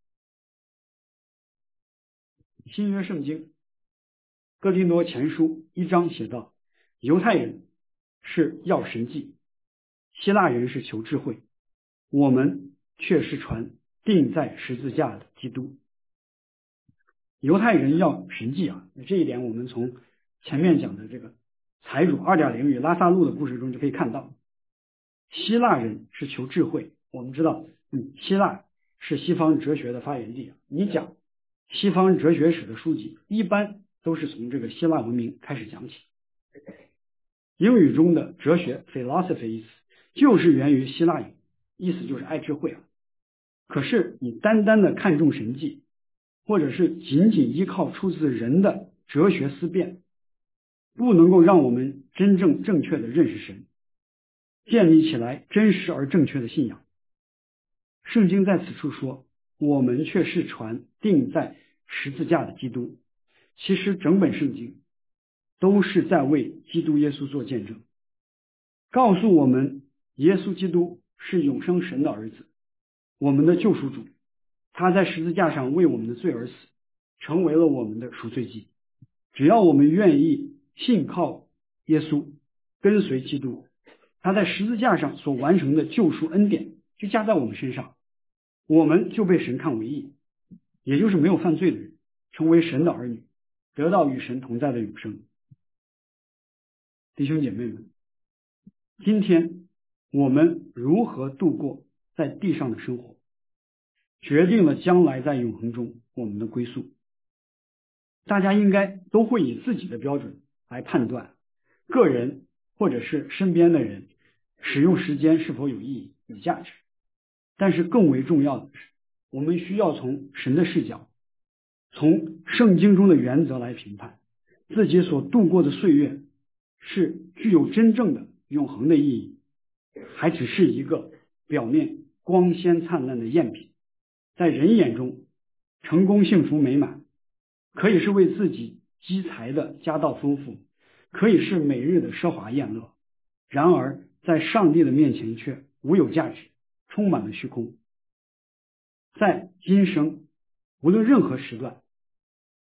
新约圣经哥林多前书1章写道，犹太人是要神迹，希腊人是求智慧，我们却是传钉在十字架的基督。犹太人要神迹这一点我们从前面讲的这个财主 2.0 与拉撒路的故事中就可以看到。希腊人是求智慧，我们知道希腊是西方哲学的发源地，你讲西方哲学史的书籍一般都是从这个希腊文明开始讲起。英语中的哲学 philosophy 意思就是源于希腊语，意思就是爱智慧可是你单单的看重神迹，或者是仅仅依靠出自人的哲学思辨，不能够让我们真正正确的认识神，建立起来真实而正确的信仰。圣经在此处说，我们却是传钉在十字架的基督。其实整本圣经都是在为基督耶稣做见证，告诉我们耶稣基督是永生神的儿子，我们的救赎主，他在十字架上为我们的罪而死，成为了我们的赎罪祭。只要我们愿意信靠耶稣，跟随基督，他在十字架上所完成的救赎恩典就加在我们身上，我们就被神看为义，也就是没有犯罪的人，成为神的儿女，得到与神同在的永生。弟兄姐妹们，今天我们如何度过在地上的生活，决定了将来在永恒中我们的归宿。大家应该都会以自己的标准来判断个人或者是身边的人使用时间是否有意义有价值，但是更为重要的是，我们需要从神的视角，从圣经中的原则来评判自己所度过的岁月是具有真正的永恒的意义，还只是一个表面光鲜灿烂的赝品。在人眼中成功幸福美满，可以是为自己积财的家道丰富，可以是每日的奢华宴乐，然而在上帝的面前却无有价值，充满了虚空。在今生无论任何时段，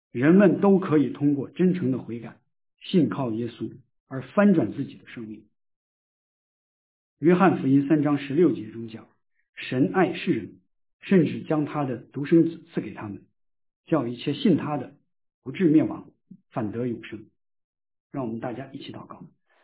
人们都可以通过真诚的悔改，信靠耶稣而翻转自己的生命。约翰福音3章16节中讲，神爱世人，甚至将他的独生子赐给他们，叫一切信他的不至灭亡，反得永生。让我们大家一起祷告。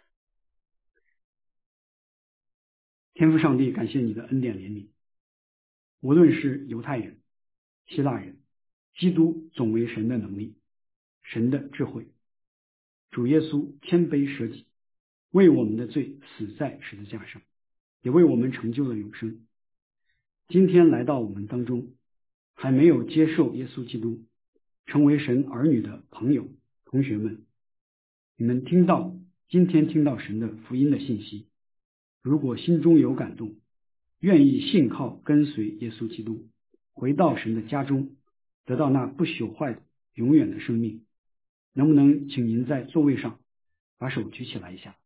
天父上帝，感谢你的恩典怜悯，无论是犹太人、希腊人，基督总为神的能力，神的智慧。主耶稣谦卑舍己，为我们的罪死在十字架上，也为我们成就了永生。今天来到我们当中，还没有接受耶稣基督成为神儿女的朋友、同学们，你们今天听到神的福音的信息，如果心中有感动，愿意信靠跟随耶稣基督，回到神的家中，得到那不朽坏的永远的生命，能不能请您在座位上把手举起来一下？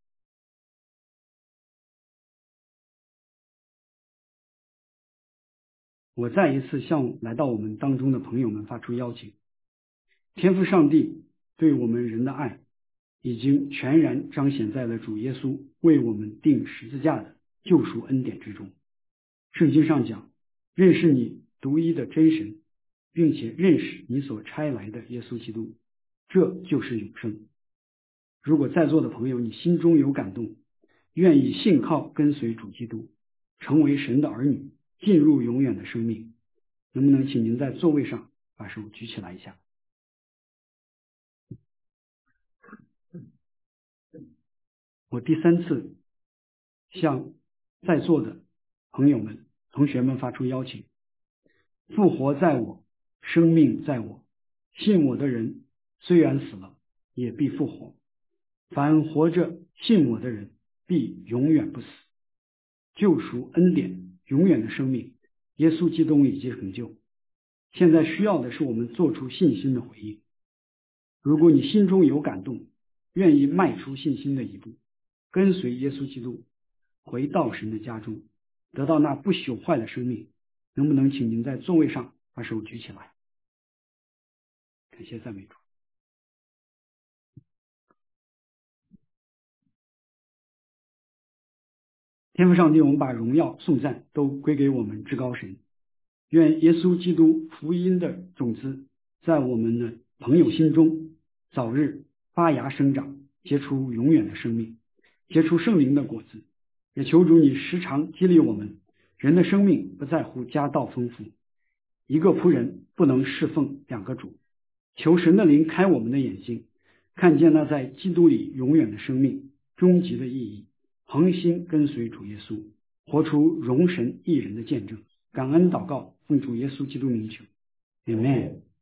我再一次向来到我们当中的朋友们发出邀请。天父上帝对我们人的爱已经全然彰显在了主耶稣为我们钉十字架的救赎恩典之中。圣经上讲，认识你独一的真神，并且认识你所差来的耶稣基督，这就是永生。如果在座的朋友你心中有感动，愿意信靠跟随主基督，成为神的儿女，进入永远的生命，能不能请您在座位上把手举起来一下？我第3次向在座的朋友们、同学们发出邀请。复活在我，生命在我，信我的人虽然死了，也必复活。凡活着信我的人，必永远不死。救赎恩典，永远的生命，耶稣基督已经成就。现在需要的是我们做出信心的回应。如果你心中有感动，愿意迈出信心的一步，跟随耶稣基督，回到神的家中，得到那不朽坏的生命，能不能请您在座位上把手举起来？感谢赞美主。天父上帝，我们把荣耀颂赞都归给我们至高神。愿耶稣基督福音的种子在我们的朋友心中早日发芽生长，结出永远的生命，结出圣灵的果子。也求主你时常激励我们，人的生命不在乎家道丰富，一个仆人不能侍奉2个主。求神的灵开我们的眼睛，看见那在基督里永远的生命，终极的意义，恒心跟随主耶稣，活出荣神益人的见证。感恩祷告，奉主耶稣基督名求， Amen。